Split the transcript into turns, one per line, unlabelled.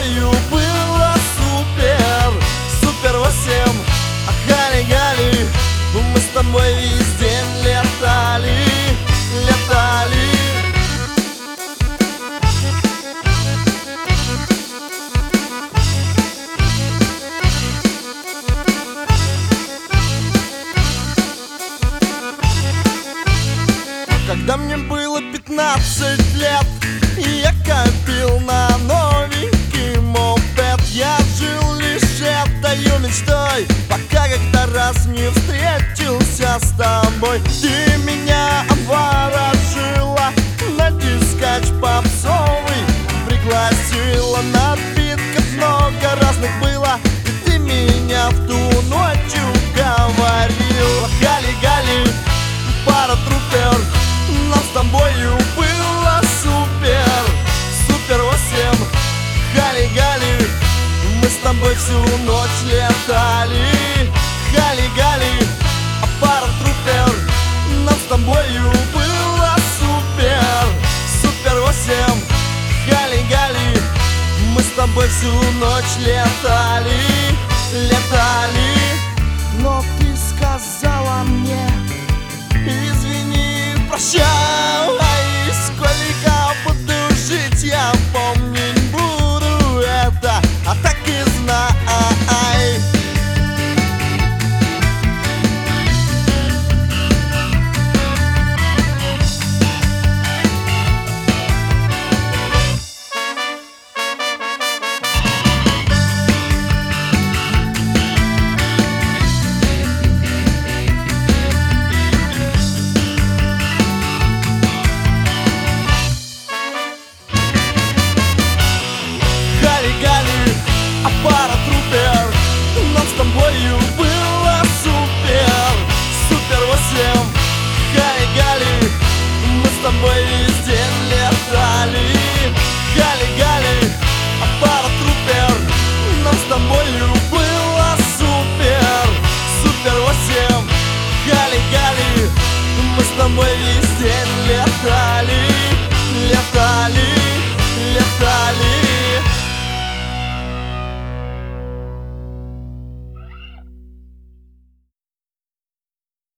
тобою было супер, супер 8. Гали-гали, мы с тобой весь день летали, летали. Когда мне было 15 лет, я копил на новенький мопед. Я жил лишь этой мечтой, пока как-то раз не встретился с тобой. Ты меня обворожила на дискач попсовый, пригласила, напитков много разных было, и ты меня в ту ночь уговорила. Гали-гали, паратрупер, нам с тобою было супер, супер 8. Гали-гали, мы с тобой всю ночь летали. Гали-гали, паратрупер, нам с тобою было супер, супер 8. Гали-гали, мы с тобой всю ночь летали, летали. Но ты сказала мне: извини, прощай.